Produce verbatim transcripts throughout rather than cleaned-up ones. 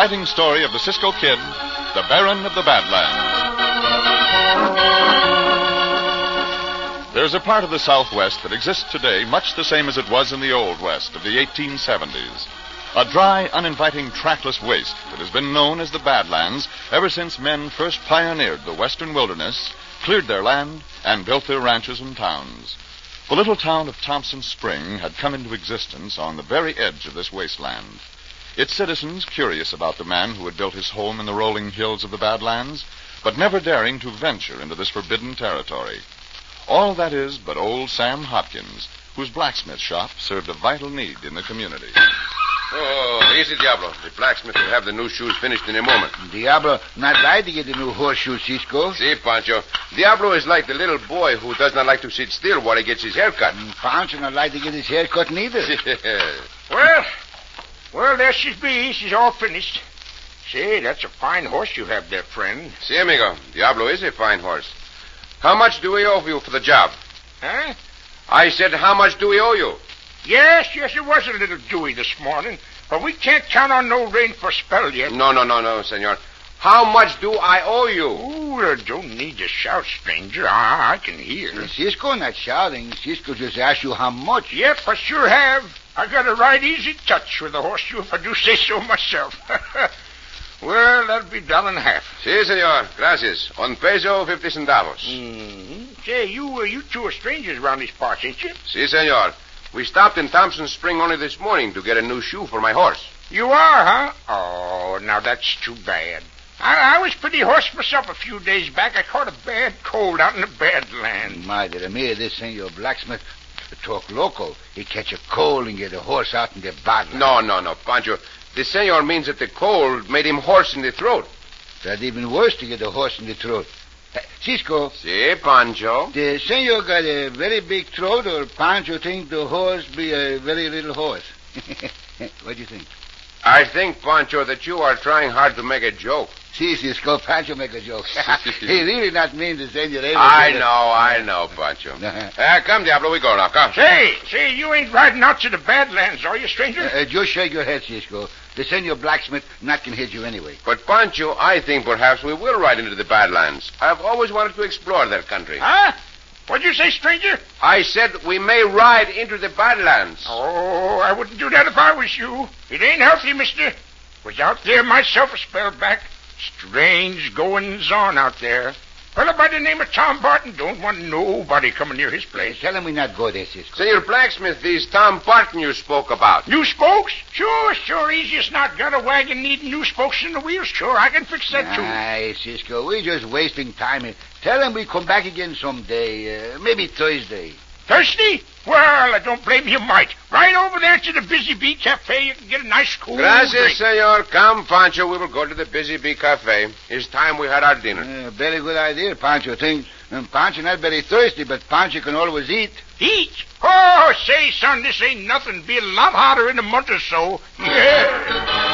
exciting story of the Cisco Kid, the Baron of the Badlands. There's a part of the Southwest that exists today much the same as it was in the Old West of the eighteen seventies. A dry, uninviting, trackless waste that has been known as the Badlands ever since men first pioneered the western wilderness, cleared their land, and built their ranches and towns. The little town of Thompson Spring had come into existence on the very edge of this wasteland. Its citizens curious about the man who had built his home in the rolling hills of the Badlands, but never daring to venture into this forbidden territory. All that is but old Sam Hopkins, whose blacksmith shop served a vital need in the community. Oh, easy, Diablo. The blacksmith will have the new shoes finished in a moment. Diablo not like to get the new horseshoe, Cisco. See, Pancho, Diablo is like the little boy who does not like to sit still while he gets his hair cut. And Pancho not like to get his hair cut neither. Well, well, there she be. She's all finished. Say, that's a fine horse you have there, friend. See, amigo, Diablo is a fine horse. How much do we owe you for the job? Huh? I said, how much do we owe you? Yes, yes, it was a little dewy this morning, but we can't count on no rain for a spell yet. No, no, no, no, senor. How much do I owe you? Oh, uh, don't need to shout, stranger. I, I can hear. Cisco not shouting. Cisco just asked you how much. Yep, I sure have. I got a right easy touch with the horseshoe, if I do say so myself. Well, that'll be a dollar and a half. Si, senor. Gracias. Un peso, fifty centavos. Mm-hmm. Say, you, uh, you two are strangers around these parts, ain't you? Si, senor. We stopped in Thompson Spring only this morning to get a new shoe for my horse. You are, huh? Oh, now that's too bad. I, I was pretty hoarse myself a few days back. I caught a bad cold out in the Badlands. Madre mia, this senor blacksmith talk local. He catch a cold and get a horse out in the Badlands. No, no, no, Pancho. The senor means that the cold made him hoarse in the throat. That's even worse to get a horse in the throat. Uh, Cisco. Si, Pancho. The senor got a very big throat, or Pancho think the horse be a very little horse? What do you think? I think, Pancho, that you are trying hard to make a joke. Si, Cisco, Pancho make a joke. He really not mean the senor. I know, I know, Pancho. uh, come, Diablo, we go now, come. Say, say, you ain't riding out to the Badlands, are you, stranger? Uh, uh, just shake your head, Cisco. The senor blacksmith not can hit you anyway. But, Pancho, I think perhaps we will ride into the Badlands. I've always wanted to explore that country. Huh? What'd you say, stranger? I said we may ride into the Badlands. Oh, I wouldn't do that if I was you. It ain't healthy, mister. Was out there myself a spell back. Strange goings on out there. Fellow by the name of Tom Barton don't want nobody coming near his place. Tell him we not go there, Cisco. Senor Blacksmith, these Tom Barton you spoke about. New spokes? Sure, sure, easy as not. Got a wagon needing new spokes in the wheels? Sure, I can fix that, too. Aye, Cisco, we just wasting time. Tell him we come back again someday. Uh, maybe Thursday. Thirsty? Well, I don't blame you, might. Right over there to the Busy Bee Cafe. You can get a nice cool Gracias, drink. senor. Come, Pancho. We will go to the Busy Bee Cafe. It's time we had our dinner. Uh, very good idea, Pancho. Think um, Pancho not very thirsty, but Pancho can always eat. Eat? Oh, say, son, this ain't nothing. Be a lot hotter in a month or so. Yeah.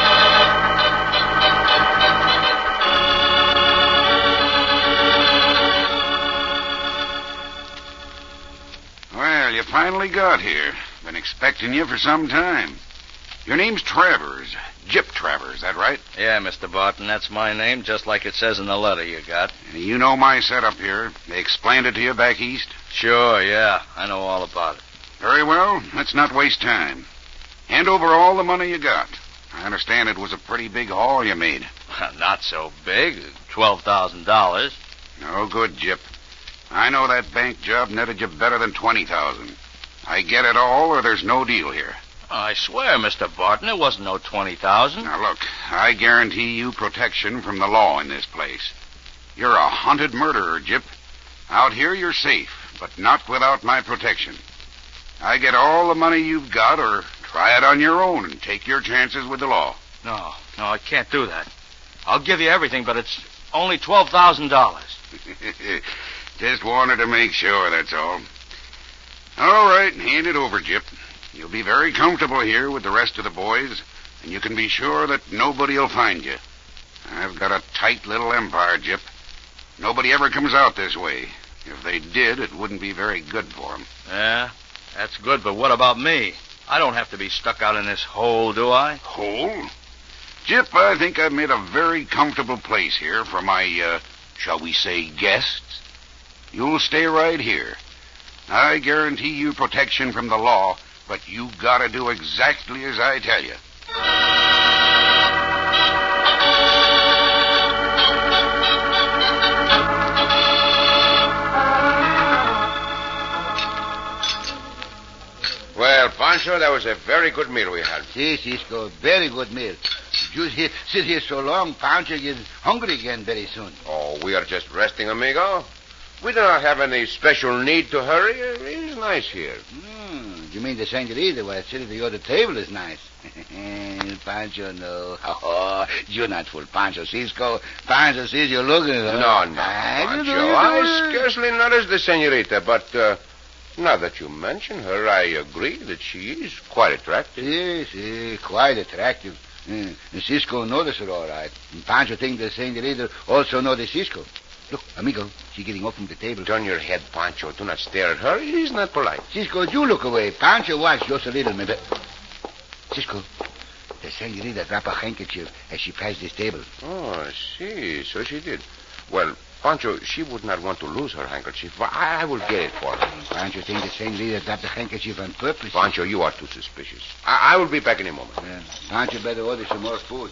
Well, you finally got here. Been expecting you for some time. Your name's Travers. Gyp Travers, that right? Yeah, Mister Barton, that's my name, just like it says in the letter you got. And you know my setup here. They explained it to you back east? Sure, yeah. I know all about it. Very well. Let's not waste time. Hand over all the money you got. I understand it was a pretty big haul you made. Not so big. Twelve thousand dollars. No good, Gyp. I know that bank job netted you better than twenty thousand dollars. I get it all, or there's no deal here. I swear, Mister Barton, it wasn't no twenty thousand dollars. Now, look, I guarantee you protection from the law in this place. You're a hunted murderer, Gyp. Out here, you're safe, but not without my protection. I get all the money you've got, or try it on your own and take your chances with the law. No, no, I can't do that. I'll give you everything, but it's only twelve thousand dollars. Just wanted to make sure, that's all. All right, hand it over, Gyp. You'll be very comfortable here with the rest of the boys, and you can be sure that nobody will find you. I've got a tight little empire, Gyp. Nobody ever comes out this way. If they did, it wouldn't be very good for them. Yeah, that's good, but what about me? I don't have to be stuck out in this hole, do I? Hole? Gyp, I think I've made a very comfortable place here for my, uh, shall we say, guests. You'll stay right here. I guarantee you protection from the law, but you gotta do exactly as I tell you. Well, Pancho, that was a very good meal we had. Si, Cisco, very good meal. You here, sit here so long, Pancho gets hungry again very soon. Oh, we are just resting, amigo. We do not have any special need to hurry. It's nice here. Mm, you mean the senorita while sitting at the other table is nice? Pancho, no. Oh, you're not full, Pancho. Cisco, Pancho sees you looking. No, no, Ah, you Pancho. do, you I do. scarcely noticed the senorita, but uh, now that you mention her, I agree that she is quite attractive. Yes, yes, quite attractive. Mm, and Cisco noticed her all right. And Pancho thinks the senorita also noticed Cisco. Look, amigo, she's getting up from the table. Turn your head, Pancho. Do not stare at her. It is not polite. Cisco, you look away. Pancho watch just a little, maybe. Cisco, the senorita dropped a handkerchief as she passed this table. Oh, I see. So she did. Well, Pancho, she would not want to lose her handkerchief. But I, I will get it for her. Pancho thinks the senorita dropped the handkerchief on purpose. Pancho, you are too suspicious. I, I will be back in a moment. Yeah, Pancho better order some more food.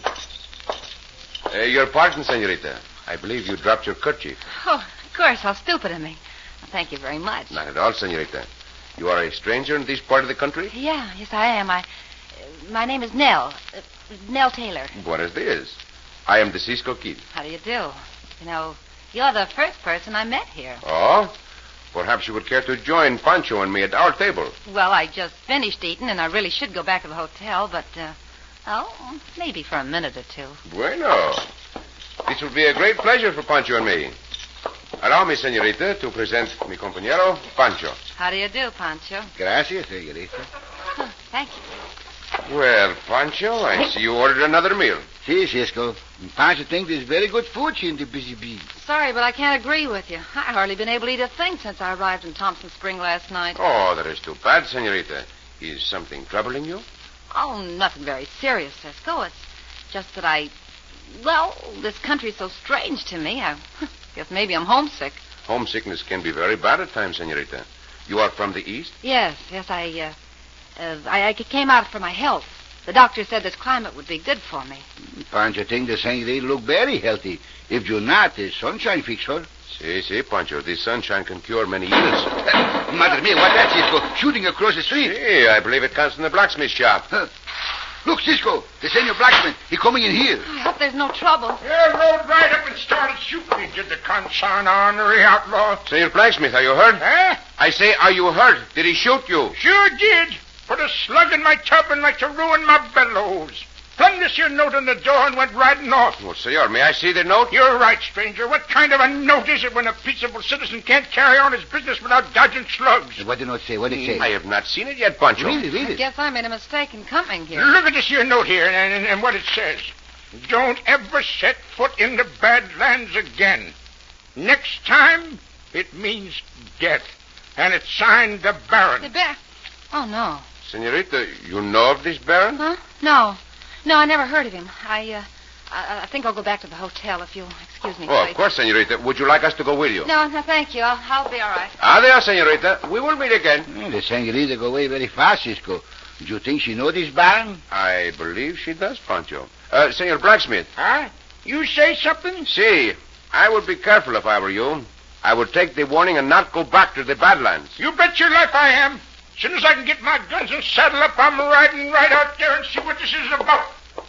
Uh, your pardon, senorita. I believe you dropped your kerchief. Oh, of course. How stupid of me. Well, thank you very much. Not at all, senorita. You are a stranger in this part of the country? Yeah, yes, I am. I, uh, my name is Nell. Uh, Nell Taylor. Buenos dias. I am the Cisco Kid. How do you do? You know, you're the first person I met here. Oh? Perhaps you would care to join Pancho and me at our table. Well, I just finished eating, and I really should go back to the hotel, but, uh, oh, maybe for a minute or two. Bueno. This will be a great pleasure for Pancho and me. Allow me, senorita, to present mi compañero, Pancho. How do you do, Pancho? Gracias, senorita. Huh, thank you. Well, Pancho, I see you ordered another meal. Si, Cisco. Pancho thinks there's very good food here in the busy bee. Sorry, but I can't agree with you. I hardly been able to eat a thing since I arrived in Thompson Spring last night. Oh, that is too bad, senorita. Is something troubling you? Oh, nothing very serious, Cisco. It's just that I... Well, this country's so strange to me. I guess maybe I'm homesick. Homesickness can be very bad at times, senorita. You are from the East? Yes, yes, I, uh, uh, I, I came out for my health. The doctor said this climate would be good for me. Pancho thinks the senorita look very healthy. If you're not, the sunshine fix her. Si, si, Pancho. This sunshine can cure many ills. Madre mia, what that, Cisco? Shooting across the street. Si, I believe it comes from the blacksmith shop. Huh. Look, Cisco, the senior blacksmith. He coming in here. I hope there's no trouble. Yeah, rode right up and started shooting me, did the consign honorary outlaw. Senor Blacksmith, are you hurt? Huh? I say, are you hurt? Did he shoot you? Sure did. Put a slug in my tub and like to ruin my bellows. Flung this here note on the door and went riding off. Well, senor, may I see the note? You're right, stranger. What kind of a note is it when a peaceable citizen can't carry on his business without dodging slugs? What did it say? What did it say? I have not seen it yet, Pancho. Read it, read I it. guess I made a mistake in coming here. Look at this here note here and, and, and what it says. Don't ever set foot in the Badlands again. Next time, it means death. And it's signed the Baron. The bear. Oh, no. Senorita, you know of this Baron? Huh? No. No, I never heard of him. I, uh, I, I think I'll go back to the hotel if you'll excuse me. Oh, please. of course, senorita. Would you like us to go with you? No, no, thank you. I'll, I'll be all right. Adios, senorita. We will meet again. Hmm, the senorita go away very fast, Cisco. Do you think she know this Baron? I believe she does, Pancho. Uh, Senor Blacksmith. Huh? You say something? See, I would be careful if I were you. I would take the warning and not go back to the Badlands. You bet your life I am. As soon as I can get my guns and saddle up, I'm riding right out there and see what this is about.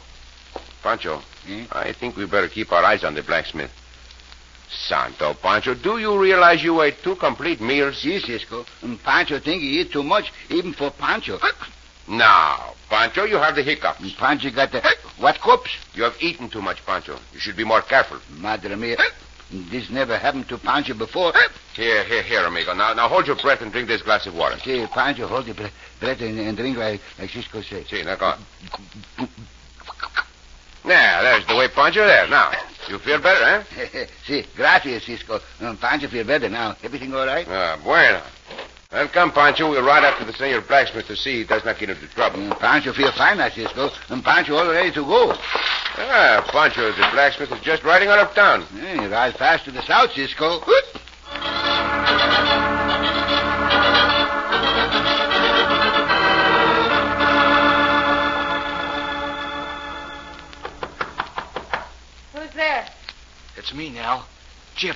Pancho, Hmm? I think we better keep our eyes on the blacksmith. Santo, Pancho, do you realize you ate two complete meals? Si, Cisco. And Pancho think he eat too much, even for Pancho. Now, Pancho, you have the hiccups. And Pancho got the... What cups? You have eaten too much, Pancho. You should be more careful. Madre mia. This never happened to Pancho before. Here, here, here, amigo. Now, now hold your breath and drink this glass of water. See, Pancho, hold the breath and, and drink like, like Cisco said. See, now go on. Now, there's the way, Pancho. There, now. You feel better, eh? See, gracias, Cisco. Um, Pancho feel better now. Everything all right? Ah, bueno. Then come, Pancho. We'll ride up to the Senor Blacksmith to see he does not get into trouble. Mm, Pancho feel fine now, Cisco. And Pancho all ready to go. Ah, Pancho, the blacksmith, is just riding out of town. Yeah, you ride fast to the south, Cisco. Who's there? It's me, Nell. Jip.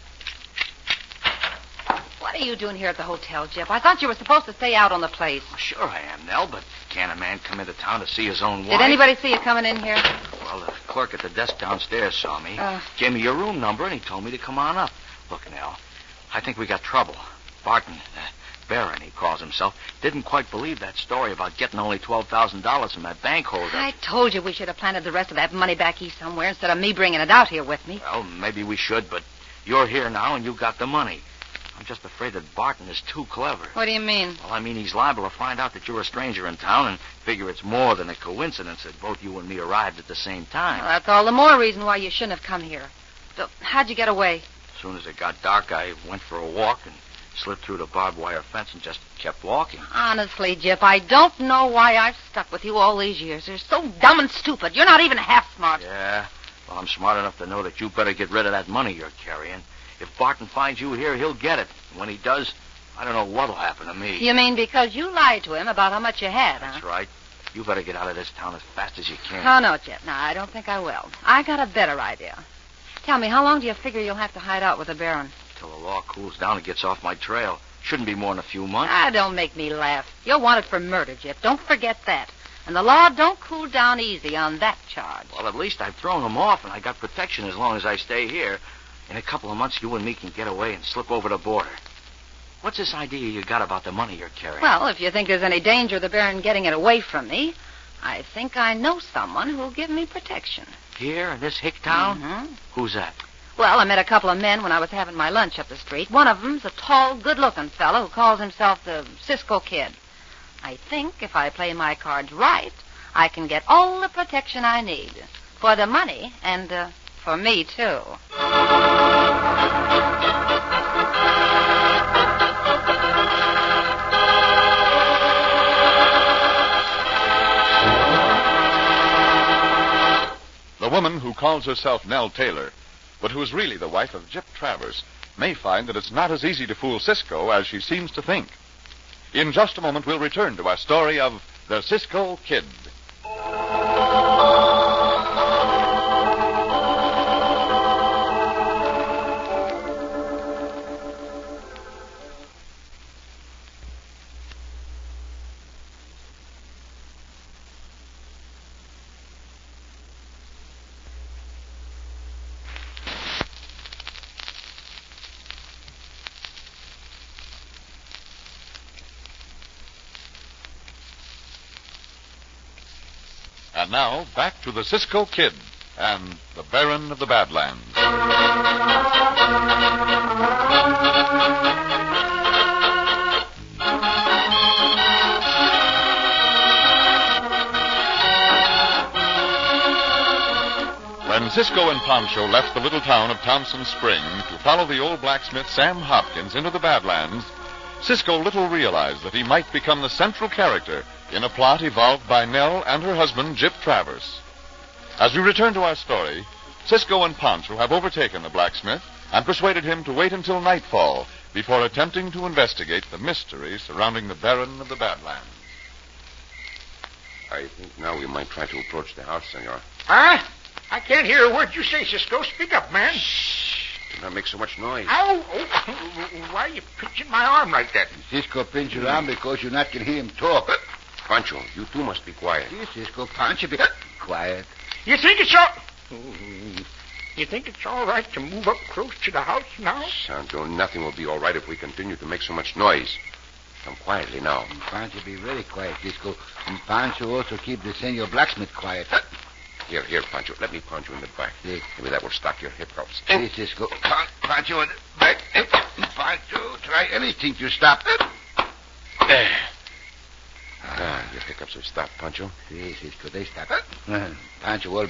What are you doing here at the hotel, Jip? I thought you were supposed to stay out on the place. Well, sure I am, Nell, but can't a man come into town to see his own wife? Did anybody see you coming in here? Well, the clerk at the desk downstairs saw me. Uh. Gave me your room number, and he told me to come on up. Look, Nell, I think we got trouble. Barton, uh, Barron, he calls himself, didn't quite believe that story about getting only twelve thousand dollars from that bank holder. I told you we should have planted the rest of that money back east somewhere instead of me bringing it out here with me. Well, maybe we should, but you're here now, and you got the money. I'm just afraid that Barton is too clever. What do you mean? Well, I mean, he's liable to find out that you're a stranger in town and figure it's more than a coincidence that both you and me arrived at the same time. Well, that's all the more reason why you shouldn't have come here. So, how'd you get away? As soon as it got dark, I went for a walk and slipped through the barbed wire fence and just kept walking. Honestly, Jip, I don't know why I've stuck with you all these years. You're so dumb and stupid. You're not even half smart. Yeah? Well, I'm smart enough to know that you better get rid of that money you're carrying. If Barton finds you here, he'll get it. And when he does, I don't know what'll happen to me. You mean because you lied to him about how much you had, huh? That's right. You better get out of this town as fast as you can. Oh, no, Jip. No, I don't think I will. I got a better idea. Tell me, how long do you figure you'll have to hide out with the Baron? Till the law cools down and gets off my trail. Shouldn't be more than a few months. Ah, don't make me laugh. You're wanted for murder, Jip. Don't forget that. And the law don't cool down easy on that charge. Well, at least I've thrown him off, and I got protection as long as I stay here. In a couple of months, you and me can get away and slip over the border. What's this idea you got about the money you're carrying? Well, if you think there's any danger of the Baron getting it away from me, I think I know someone who'll give me protection. Here, in this hick town? Mm-hmm. Who's that? Well, I met a couple of men when I was having my lunch up the street. One of them's a tall, good-looking fellow who calls himself the Cisco Kid. I think if I play my cards right, I can get all the protection I need. For the money, and uh, for me, too. The woman who calls herself Nell Taylor, but who is really the wife of Jip Travers, may find that it's not as easy to fool Cisco as she seems to think. In just a moment, we'll return to our story of the Cisco Kid. And now, back to the Cisco Kid and the Baron of the Badlands. When Cisco and Pancho left the little town of Thompson Spring to follow the old blacksmith Sam Hopkins into the Badlands, Cisco little realized that he might become the central character in a plot evolved by Nell and her husband, Jip Travers. As we return to our story, Cisco and Pancho have overtaken the blacksmith and persuaded him to wait until nightfall before attempting to investigate the mystery surrounding the Baron of the Badlands. I think now we might try to approach the house, senor. Huh? I can't hear a word you say, Cisco. Speak up, man. Do not make so much noise. Ow! Oh, why are you pinching my arm like that? Cisco pinch your arm because you not can hear him talk. Pancho, you too must be quiet. Yes, Cisco, Pancho, be quiet. You think it's all... You think it's all right to move up close to the house now? Santo, nothing will be all right if we continue to make so much noise. Come quietly now. Pancho, be very quiet, Cisco. And Pancho also keep the Senor Blacksmith quiet. Here, here, Pancho. Let me punch you in the back. Yes. Maybe that will stop your hiccups. Yes, Cisco. Pancho, in the back. Pancho, try anything to stop. There. Ah, your hiccups have stopped, Pancho. Yes, Cisco, they stop. Uh, Pancho, all better again. We go now, Cisco?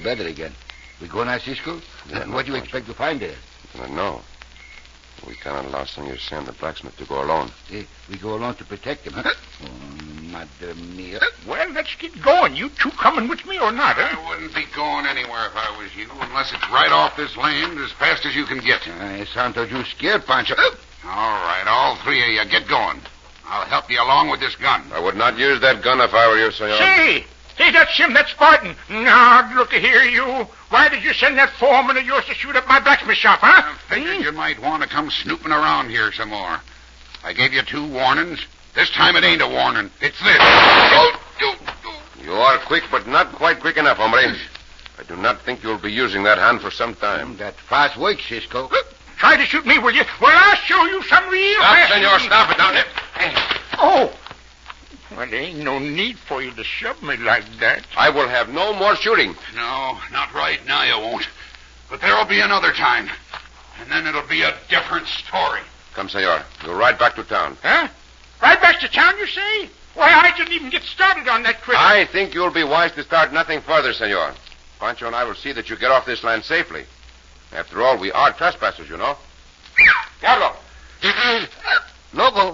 Yeah, What do you no, expect to find there? Pancho. I don't know. We cannot allow Senor Sam, the blacksmith, to go alone. Eh, we go along to protect him, huh? Oh, Madre mia. Well, let's get going. You two coming with me or not, huh? I wouldn't be going anywhere if I was you, unless it's right off this land as fast as you can get. Uh, Santo, you scared, Pancho. All right, all three of you, get going. I'll help you along with this gun. I would not use that gun if I were you, senor. Say, say, that's him, that's Barton. Now, look here, you. Why did you send that foreman of yours to shoot up my blacksmith shop, huh? I figured you might want to come snooping around here some more. I gave you two warnings. This time it ain't a warning. It's this. You are quick, but not quite quick enough, hombre. I do not think you'll be using that hand for some time. That fast work, Cisco. Try to shoot me, will you? Well, I'll show you some real... Stop, fast- senor. Stop it down there. Oh. Well, there ain't no need for you to shove me like that. I will have no more shooting. No, not right now you won't. But there'll be another time. And then it'll be a different story. Come, senor. We'll ride back to town. Huh? Right back to town, you say? Why, I didn't even get started on that critter. I think you'll be wise to start nothing further, senor. Pancho and I will see that you get off this land safely. After all, we are trespassers, you know. Diablo! Loco.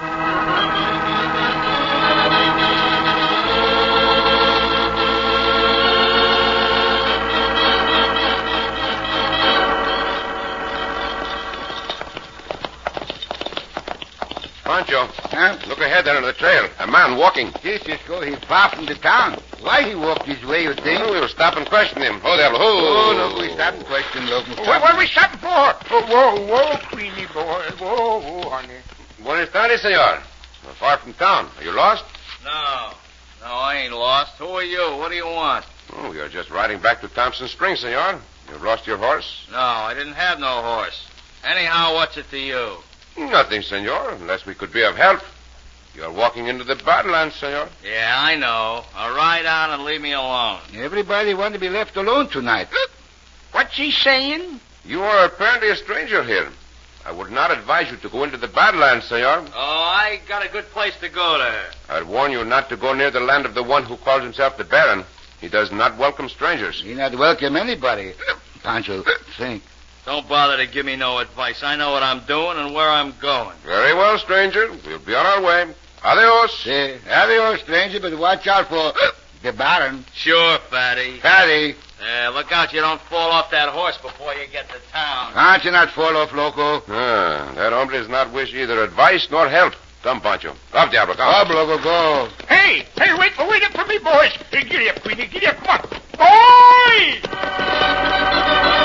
Pancho, Huh? look ahead there on the trail. A man walking. Yes, Cisco, he's far from the town. Why he walk this way, you think? Oh, we'll stop and question him. Oh, Diablo. Oh, look, we stop and question, look. What, what are we stopping for? Oh, whoa, whoa, Queenie boy. Whoa, whoa, honey. Buenas tardes, senor. We're far from town. Are you lost? No. No, I ain't lost. Who are you? What do you want? Oh, we are just riding back to Thompson Springs, senor. You've lost your horse? No, I didn't have no horse. Anyhow, what's it to you? Nothing, senor, unless we could be of help. You're walking into the Badlands, senor. Yeah, I know. Now ride on and leave me alone. Everybody want to be left alone tonight. What's he saying? You are apparently a stranger here. I would not advise you to go into the Badlands, senor. Oh, I got a good place to go there. I'd warn you not to go near the land of the one who calls himself the Baron. He does not welcome strangers. He not welcome anybody. Pancho, think. Don't bother to give me no advice. I know what I'm doing and where I'm going. Very well, stranger. We'll be on our way. Adios. Say, adios, stranger, but watch out for the Baron. Sure, Fatty. Fatty, Yeah, look out you don't fall off that horse before you get to town. can't you not fall off, Loco? Ah, that hombre does not wish either advice nor help. Come, Pancho. Come, Diablo, come. Up, Loco, go. Hey, hey, wait, wait up for me, boys. Hey, giddy up, Queenie, giddy up, come on. Boys!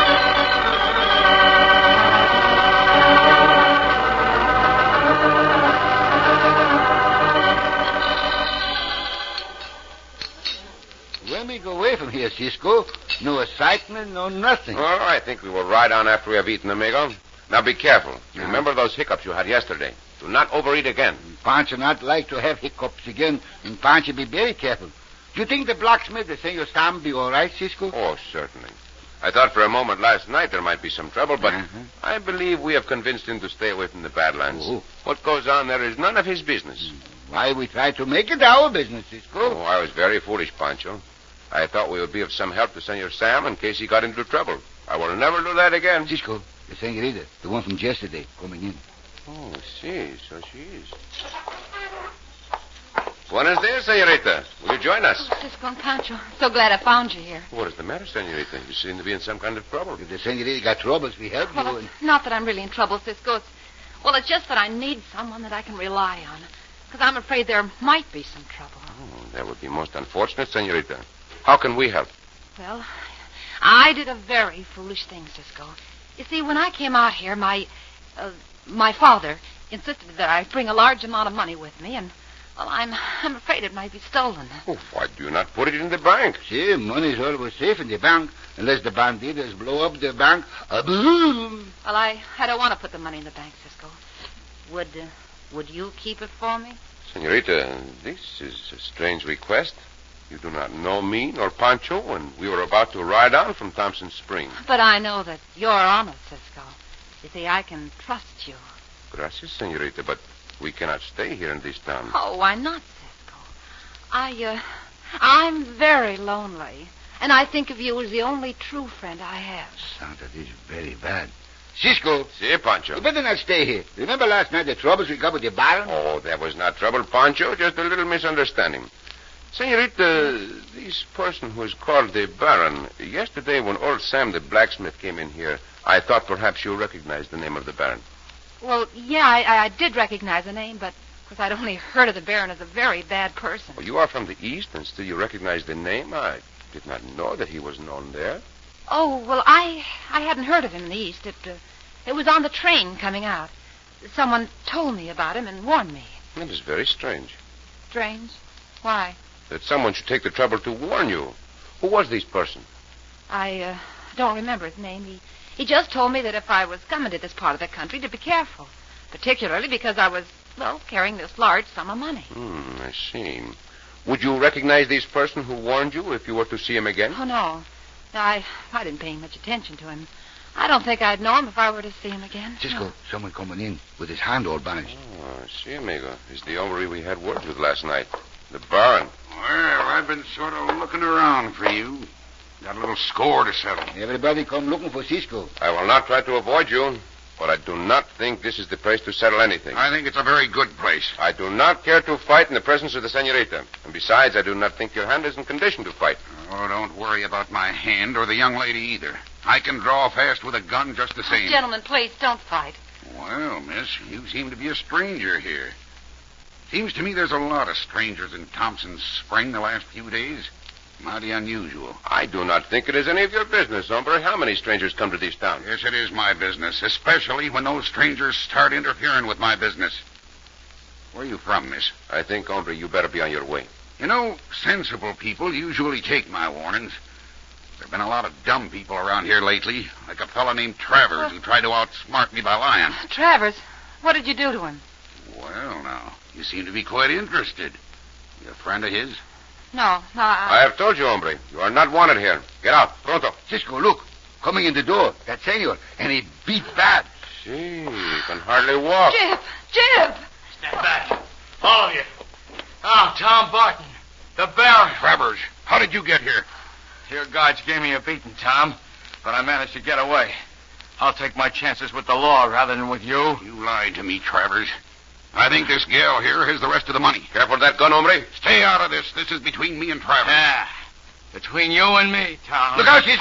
When we go away from here, Cisco, no excitement, no nothing. Oh, I think we will ride on after we have eaten, amigo. Now, be careful. Yeah. Remember those hiccups you had yesterday. Do not overeat again. Pancho not like to have hiccups again, and Pancho be very careful. Do you think the blacksmith, the Senor Sam, be all right, Cisco? Oh, certainly. I thought for a moment last night there might be some trouble, but Uh-huh. I believe we have convinced him to stay away from the Badlands. Oh. What goes on there is none of his business. Why we try to make it our business, Cisco? Oh, I was very foolish, Pancho. I thought we would be of some help to Senor Sam in case he got into trouble. I will never do that again. Cisco, the senorita, the one from yesterday, coming in. Oh, see, so she is. Buenos dias, senorita. Will you join us? Oh, Cisco and Pancho, so glad I found you here. What is the matter, senorita? You seem to be in some kind of trouble. If the senorita got troubles, we help you. Well, And... it's not that I'm really in trouble, Cisco. It's, well, it's just that I need someone that I can rely on. Because I'm afraid there might be some trouble. Oh, that would be most unfortunate, senorita. How can we help? Well, I did a very foolish thing, Cisco. You see, when I came out here, my, uh, my father insisted that I bring a large amount of money with me, and, well, I'm, I'm afraid it might be stolen. Oh, why do you not put it in the bank? See, money's always safe in the bank, unless the banditos blow up the bank. A boom! Well, I, I don't want to put the money in the bank, Cisco. Would, uh, would you keep it for me? Senorita, this is a strange request. You do not know me nor Pancho, and we were about to ride on from Thompson Springs. But I know that you're honest, Cisco. You see, I can trust you. Gracias, senorita, but we cannot stay here in this town. Oh, why not, Cisco? I, uh, I'm very lonely, and I think of you as the only true friend I have. Santa, this is very bad. Cisco, See, Pancho. you better not stay here. Remember last night the troubles we got with the Baron? Oh, that was not trouble, Pancho. Just a little misunderstanding. Senorita, this person who is called the Baron, yesterday when old Sam the blacksmith came in here, I thought perhaps you recognized the name of the Baron. Well, yeah, I, I did recognize the name, but of course I'd only heard of the Baron as a very bad person. Well, you are from the East, and still you recognize the name? I did not know that he was known there. Oh, well, I I hadn't heard of him in the East. It, uh, it was on the train coming out. Someone told me about him and warned me. That is very strange. Strange? Why? That someone should take the trouble to warn you. Who was this person? I uh, don't remember his name. He, he just told me that if I was coming to this part of the country to be careful, particularly because I was, well, carrying this large sum of money. Hmm, I see. Would you recognize this person who warned you if you were to see him again? Oh, no. No, I, I didn't pay much attention to him. I don't think I'd know him if I were to see him again. Cisco, No. someone coming in with his hand all banished. Oh, I see, amigo. He's the hombre we had words with last night. The Baron. Well, I've been sort of looking around for you. Got a little score to settle. Everybody come looking for Cisco. I will not try to avoid you, but I do not think this is the place to settle anything. I think it's a very good place. I do not care to fight in the presence of the senorita. And besides, I do not think your hand is in condition to fight. Oh, don't worry about my hand or the young lady either. I can draw fast with a gun just the same. Oh, gentlemen, please, don't fight. Well, miss, you seem to be a stranger here. Seems to me there's a lot of strangers in Thompson's Spring the last few days. Mighty unusual. I do not think it is any of your business, hombre. How many strangers come to this town? Yes, it is my business, especially when those strangers start interfering with my business. Where are you from, miss? I think, hombre, you better be on your way. You know, sensible people usually take my warnings. There have been a lot of dumb people around here lately, like a fellow named Travers who tried to outsmart me by lying. Travers, what did you do to him? Well, now, you seem to be quite interested. You a friend of his? No, no, I... I have told you, hombre. You are not wanted here. Get out. Pronto. Cisco, look. Coming in the door. That senor. And he beat bad. See, you can hardly walk. Jip! Jip! Stand back. All of you. Oh, Tom Barton. The Baron. Travers, how did you get here? Your guards gave me a beating, Tom, but I managed to get away. I'll take my chances with the law rather than with you. You lied to me, Travers. I think this gal here has the rest of the money. Careful of that gun, hombre. Stay out of this. This is between me and Travers. Yeah. Between you and me, Tom. Look out, Cisco.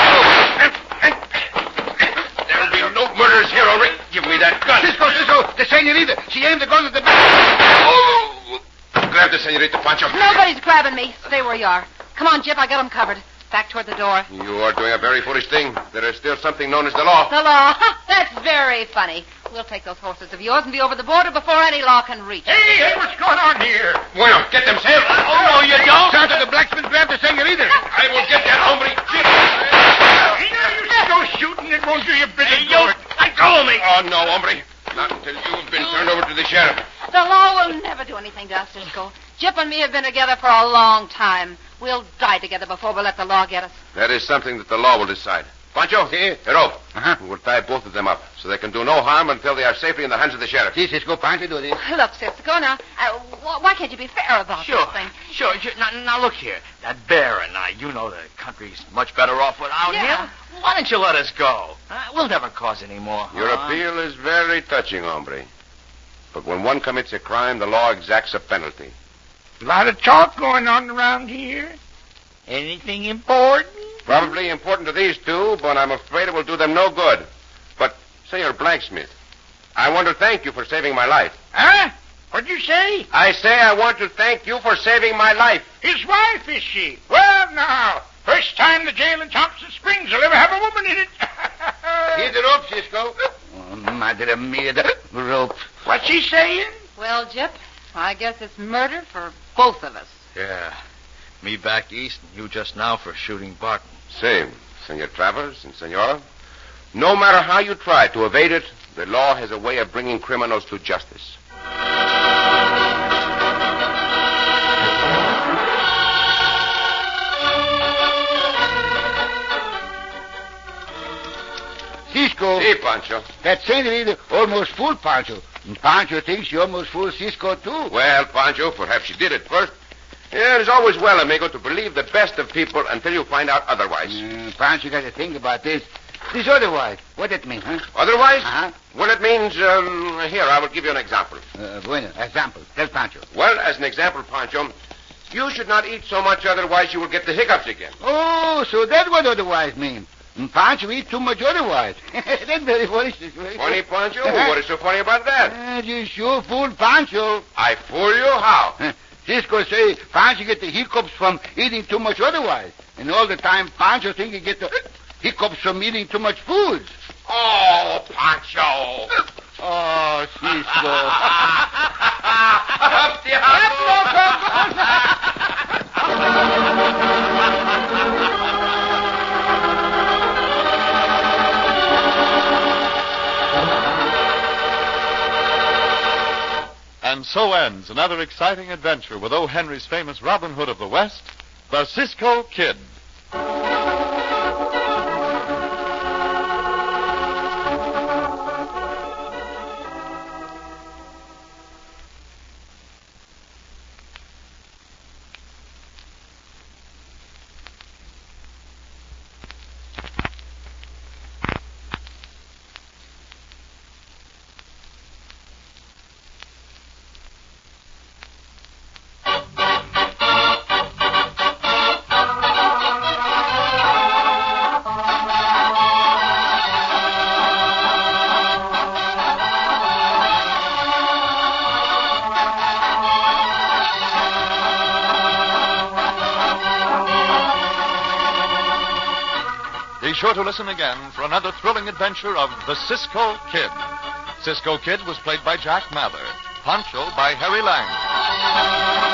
There'll be no murders here, hombre. Give me that gun. Cisco, Cisco. The senorita. She aimed the gun at the back. Oh! Grab the senorita, Pancho. Nobody's grabbing me. Stay where you are. Come on, Jip, I got him covered. Back toward the door. You are doing a very foolish thing. There is still something known as the law. The law. That's very funny. We'll take those horses of yours and be over the border before any law can reach us. Hey, hey, what's going on here? Bueno, get them, Sam. Oh, no, you don't. Sergeant, the blacksmith grabbed the senorita. I will get that hombre. Ain't no use go shooting. It won't do you a bit of You good. let go of me. Oh, no, hombre. Not until you have been turned over to the sheriff. The law will never do anything to us, Cisco. Jip and me have been together for a long time. We'll die together before we let the law get us. That is something that the law will decide. Pancho, Si. Hero, Uh-huh. we will tie both of them up so they can do no harm until they are safely in the hands of the sheriff. Si, Cisco, Pancho, do this. Look, Cisco, now, uh, wh- why can't you be fair about Sure, this thing? sure. sure. Now, now, look here. That Baron, now, you know the country's much better off without Yeah. him. Why don't you let us go? Uh, we'll never cause any more Your harm. appeal is very touching, hombre. But when one commits a crime, the law exacts a penalty. A lot of talk going on around here. Anything important? Probably important to these two, but I'm afraid it will do them no good. But, Senor Blacksmith, I want to thank you for saving my life. Huh? What'd you say? I say I want to thank you for saving my life. His wife, is she? Well, now, first time the jail in Thompson Springs will ever have a woman in it. Here's the rope, Cisco. Oh, madre mia, the rope. What's she saying? Well, Jip, I guess it's murder for both of us. Yeah. Me back east and you just now for shooting Barton. Same, Senor Travers and Senora. No matter how you try to evade it, the law has a way of bringing criminals to justice. Cisco. See, Pancho. That senorita almost fooled Pancho. And Pancho thinks she almost fooled Cisco, too. Well, Pancho, perhaps she did it first. Yeah, it is always well, amigo, to believe the best of people until you find out otherwise. Mm, Pancho got to think about this. This otherwise. What it mean, huh? Otherwise? Uh-huh. Well, it means, um, here, I will give you an example. Uh, bueno, example. Tell Pancho. Well, as an example, Pancho, you should not eat so much, otherwise you will get the hiccups again. Oh, so that's what otherwise mean. And Pancho eat too much otherwise. That's very funny. Very Funny, Pancho? What is so funny about that? Uh, you sure fooled Pancho. I fool you? How? Cisco say Pancho get the hiccups from eating too much otherwise. And all the time Pancho think he get the hiccups from eating too much food. Oh, Pancho. Oh, Cisco. Up the And so ends another exciting adventure with O. Henry's famous Robin Hood of the West, the Cisco Kid. Be sure to listen again for another thrilling adventure of the Cisco Kid. Cisco Kid was played by Jack Mather. Pancho by Harry Lang.